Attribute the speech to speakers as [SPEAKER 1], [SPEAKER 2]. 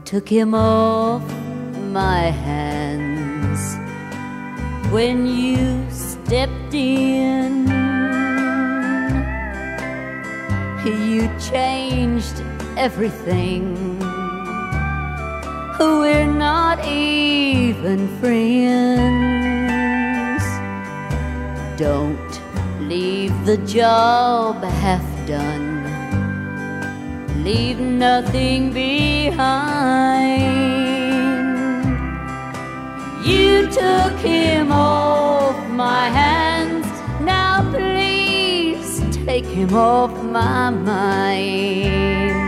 [SPEAKER 1] took him off my hands when you stepped in. You changed everything. We're not even friends. Don't leave the job half done. Leave nothing behind. You took him off my hands. Now please take him off my mind.